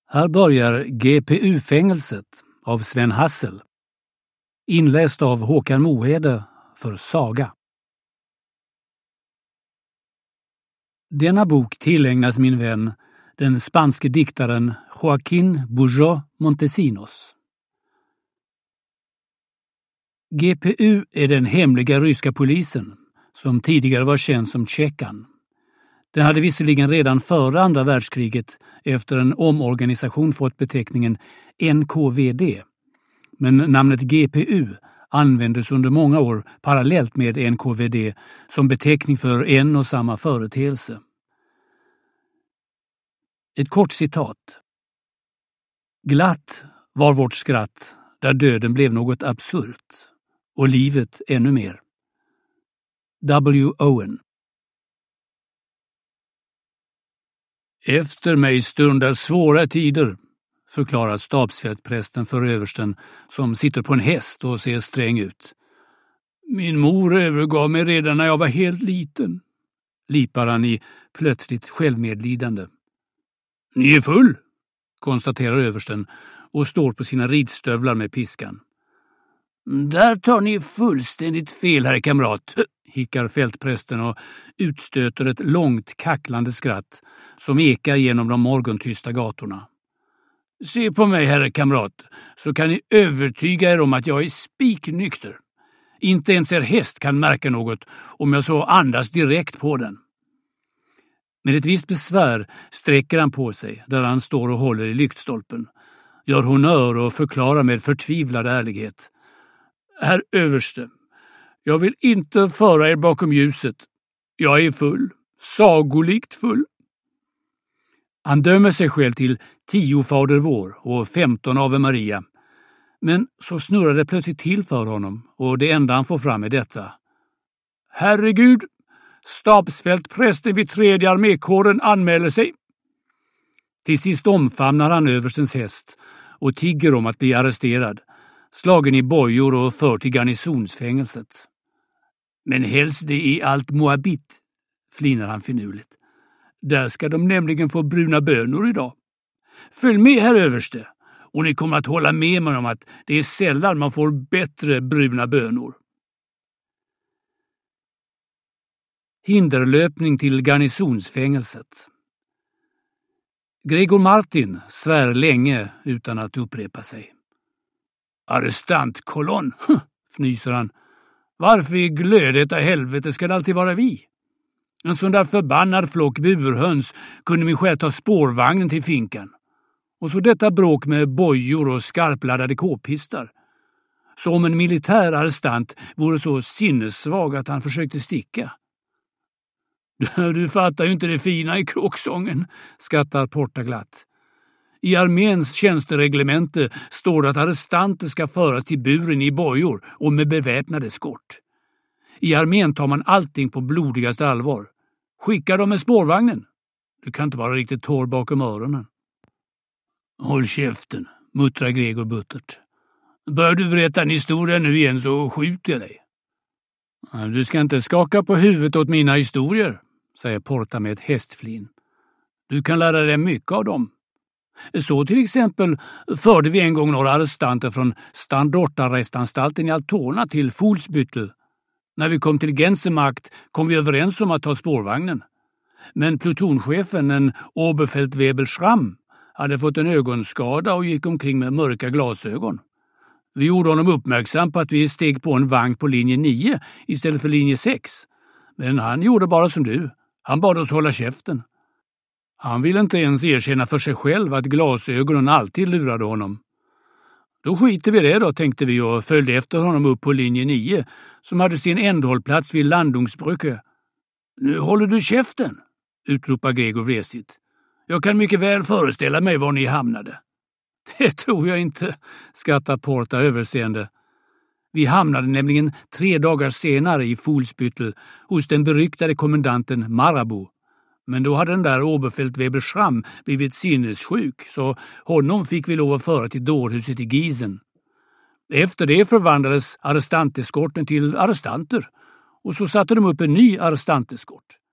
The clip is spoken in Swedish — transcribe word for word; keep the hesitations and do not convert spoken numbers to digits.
Här börjar G P U-fängelset av Sven Hassel. Inläst av Håkan Mohede för Saga. Denna bok tillägnas min vän, den spanske diktaren Joaquín Bujold Montesinos. G P U är den hemliga ryska polisen, som tidigare var känd som Tjeckan. Den hade visserligen redan före andra världskriget efter en omorganisation fått beteckningen N K V D, men namnet G P U användes under många år parallellt med N K V D som beteckning för en och samma företeelse. Ett kort citat. Glatt var vårt skratt, där döden blev något absurt, och livet ännu mer. W. Owen. Efter mig stundar svåra tider, förklarar stabsfältprästen för översten som sitter på en häst och ser sträng ut. Min mor övergav mig redan när jag var helt liten, lipar han i plötsligt självmedlidande. Ni är full, konstaterar översten och står på sina ridstövlar med piskan. Där tar ni fullständigt fel, herr kamrat, hickar fältprästen och utstöter ett långt kacklande skratt som ekar genom de morgontysta gatorna. Se på mig, herr kamrat, så kan ni övertyga er om att jag är spiknykter. Inte ens er häst kan märka något om jag så andas direkt på den. Med ett visst besvär sträcker han på sig där han står och håller i lyktstolpen, gör honnör och förklarar med förtvivlad ärlighet. Herr överste, jag vill inte föra er bakom ljuset. Jag är full, sagolikt full. Han dömer sig själv till tio Fader vår och femton Ave Maria. Men så snurrar det plötsligt till för honom och det enda han får fram är detta. Herregud, stabsfältprästen vid tredje armékåren anmäler sig. Till sist omfamnar han överstens häst och tigger om att bli arresterad, slagen i bojor och för till garnisonsfängelset. Men helst det är allt Moabit, flinar han finurligt. Där ska de nämligen få bruna bönor idag. Följ med, herr överste, och ni kommer att hålla med mig om att det är sällan man får bättre bruna bönor. Hinderlöpning till garnisonsfängelset. Gregor Martin svär länge utan att upprepa sig. Arrestantkolonn, fnyser han. Varför i glödeta helvete ska det alltid vara vi? En sån där förbannad flock burhöns kunde min själv ta spårvagnen till finkan. Och så detta bråk med bojor och skarpladdade k-pistar. Så om en militär arrestant vore så sinnessvag att han försökte sticka. Du, du fattar ju inte det fina i kråksången, skrattar Porta glatt. I arméns tjänstereglemente står det att arrestanter ska föras till buren i bojor och med beväpnade skott. I armén tar man allting på blodigaste allvar. Skickar de med spårvagnen? Du kan inte vara riktigt torr bakom öronen. Håll käften, muttrar Gregor buttert. Bör du berätta en historia nu igen så skjuter jag dig. Du ska inte skaka på huvudet åt mina historier, säger Porta med ett hästflin. Du kan lära dig mycket av dem. Så till exempel förde vi en gång några arrestanter från standortarrestanstalten i Altona till Fuhlsbüttel. När vi kom till Gänsemakt kom vi överens om att ta spårvagnen. Men plutonchefen, en Oberfeldwebel Schramm, hade fått en ögonskada och gick omkring med mörka glasögon. Vi gjorde honom uppmärksam på att vi steg på en vagn på linje nio istället för linje sex. Men han gjorde bara som du. Han bad oss hålla käften. Han ville inte ens erkänna för sig själv att glasögonen alltid lurade honom. Då skiter vi det då, tänkte vi och följde efter honom upp på linje nio som hade sin ändhållplats vid Landungsbrücke. Nu håller du käften, utropar Gregor vresigt. Jag kan mycket väl föreställa mig var ni hamnade. Det tror jag inte, skrattar Porta överseende. Vi hamnade nämligen tre dagar senare i Fuhlsbüttel hos den beryktade kommendanten Marabout. Men då hade den där Oberfeldwebel Schramm blivit sinnessjuk, så honom fick vi lov att föra till dårhuset i Gießen. Efter det förvandlades arrestanteskorten till arrestanter, och så satte de upp en ny arrestanteskort.